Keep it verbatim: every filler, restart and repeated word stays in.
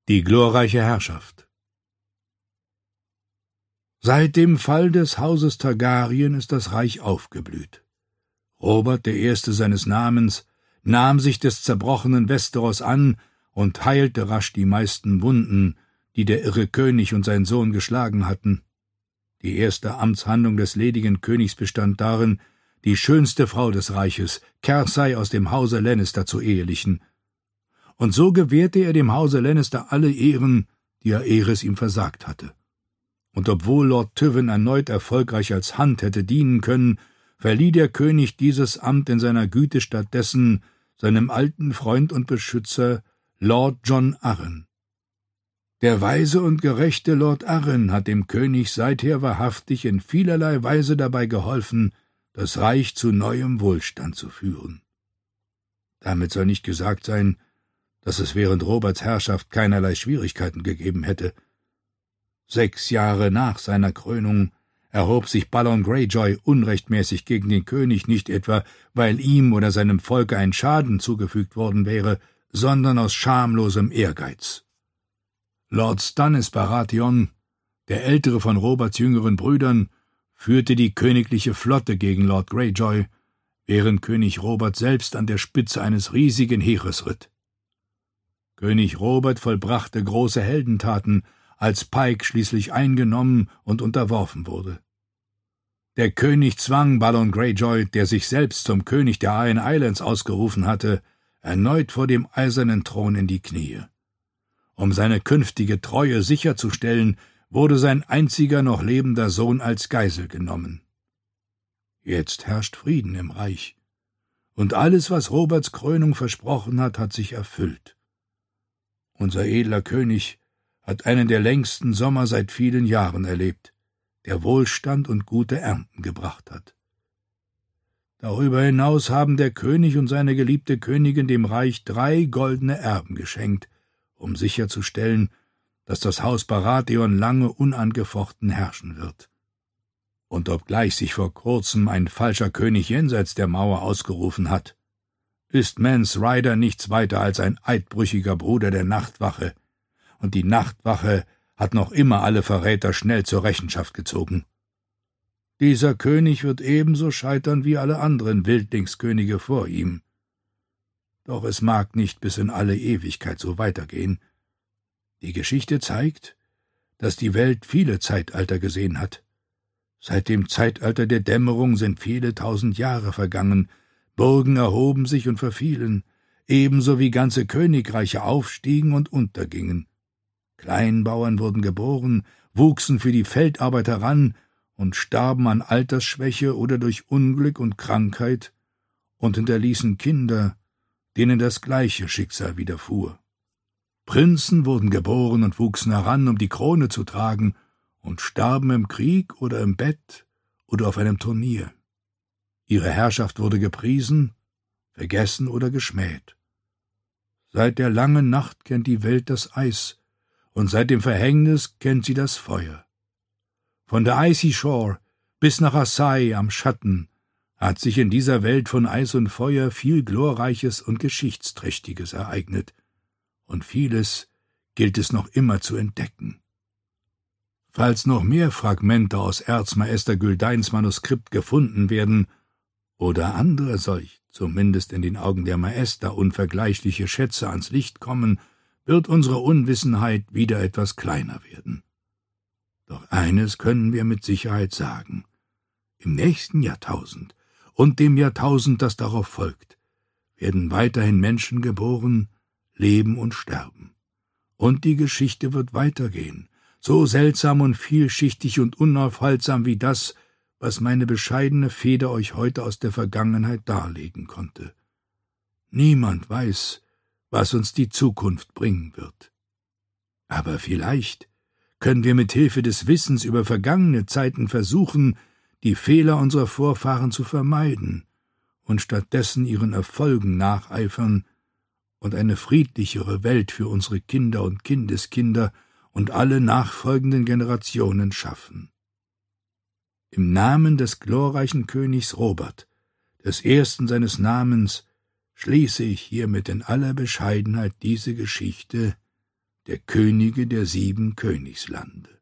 Die glorreiche Herrschaft. Seit dem Fall des Hauses Targaryen ist das Reich aufgeblüht. Robert, der Erste seines Namens, nahm sich des zerbrochenen Westeros an und heilte rasch die meisten Wunden, die der irre König und sein Sohn geschlagen hatten. Die erste Amtshandlung des ledigen Königs bestand darin, die schönste Frau des Reiches, Cersei aus dem Hause Lannister, zu ehelichen. Und so gewährte er dem Hause Lannister alle Ehren, die Aerys ihm versagt hatte. Und obwohl Lord Tywin erneut erfolgreich als Hand hätte dienen können, verlieh der König dieses Amt in seiner Güte stattdessen seinem alten Freund und Beschützer Lord Jon Arryn. Der weise und gerechte Lord Arryn hat dem König seither wahrhaftig in vielerlei Weise dabei geholfen, das Reich zu neuem Wohlstand zu führen. Damit soll nicht gesagt sein, dass es während Roberts Herrschaft keinerlei Schwierigkeiten gegeben hätte. Sechs Jahre nach seiner Krönung erhob sich Balon Greyjoy unrechtmäßig gegen den König, nicht etwa, weil ihm oder seinem Volke ein Schaden zugefügt worden wäre, sondern aus schamlosem Ehrgeiz. Lord Stannis Baratheon, der ältere von Roberts jüngeren Brüdern, führte die königliche Flotte gegen Lord Greyjoy, während König Robert selbst an der Spitze eines riesigen Heeres ritt. König Robert vollbrachte große Heldentaten, als Pike schließlich eingenommen und unterworfen wurde. Der König zwang Balon Greyjoy, der sich selbst zum König der Iron Islands ausgerufen hatte, erneut vor dem eisernen Thron in die Knie. Um seine künftige Treue sicherzustellen, wurde sein einziger noch lebender Sohn als Geisel genommen. Jetzt herrscht Frieden im Reich, und alles, was Roberts Krönung versprochen hat, hat sich erfüllt. Unser edler König hat einen der längsten Sommer seit vielen Jahren erlebt, der Wohlstand und gute Ernten gebracht hat. Darüber hinaus haben der König und seine geliebte Königin dem Reich drei goldene Erben geschenkt, um sicherzustellen, dass das Haus Baratheon lange unangefochten herrschen wird. Und obgleich sich vor kurzem ein falscher König jenseits der Mauer ausgerufen hat, ist Mance Rayder nichts weiter als ein eidbrüchiger Bruder der Nachtwache, und die Nachtwache hat noch immer alle Verräter schnell zur Rechenschaft gezogen. Dieser König wird ebenso scheitern wie alle anderen Wildlingskönige vor ihm. Doch es mag nicht bis in alle Ewigkeit so weitergehen. Die Geschichte zeigt, dass die Welt viele Zeitalter gesehen hat. Seit dem Zeitalter der Dämmerung sind viele tausend Jahre vergangen, Burgen erhoben sich und verfielen, ebenso wie ganze Königreiche aufstiegen und untergingen. Kleinbauern wurden geboren, wuchsen für die Feldarbeit heran und starben an Altersschwäche oder durch Unglück und Krankheit und hinterließen Kinder, denen das gleiche Schicksal widerfuhr. Prinzen wurden geboren und wuchsen heran, um die Krone zu tragen, und starben im Krieg oder im Bett oder auf einem Turnier. Ihre Herrschaft wurde gepriesen, vergessen oder geschmäht. Seit der langen Nacht kennt die Welt das Eis, und seit dem Verhängnis kennt sie das Feuer. Von der Icy Shore bis nach Assai am Schatten hat sich in dieser Welt von Eis und Feuer viel Glorreiches und Geschichtsträchtiges ereignet, und vieles gilt es noch immer zu entdecken. Falls noch mehr Fragmente aus Erzmeister Güldeins Manuskript gefunden werden oder andere solch, zumindest in den Augen der Maester, unvergleichliche Schätze ans Licht kommen, wird unsere Unwissenheit wieder etwas kleiner werden. Doch eines können wir mit Sicherheit sagen: Im nächsten Jahrtausend und dem Jahrtausend, das darauf folgt, werden weiterhin Menschen geboren, leben und sterben. Und die Geschichte wird weitergehen, so seltsam und vielschichtig und unaufhaltsam wie das, was meine bescheidene Feder euch heute aus der Vergangenheit darlegen konnte. Niemand weiß, was uns die Zukunft bringen wird. Aber vielleicht können wir mit Hilfe des Wissens über vergangene Zeiten versuchen, die Fehler unserer Vorfahren zu vermeiden und stattdessen ihren Erfolgen nacheifern und eine friedlichere Welt für unsere Kinder und Kindeskinder und alle nachfolgenden Generationen schaffen. Im Namen des glorreichen Königs Robert, des ersten seines Namens, schließe ich hiermit in aller Bescheidenheit diese Geschichte, der Könige der sieben Königslande.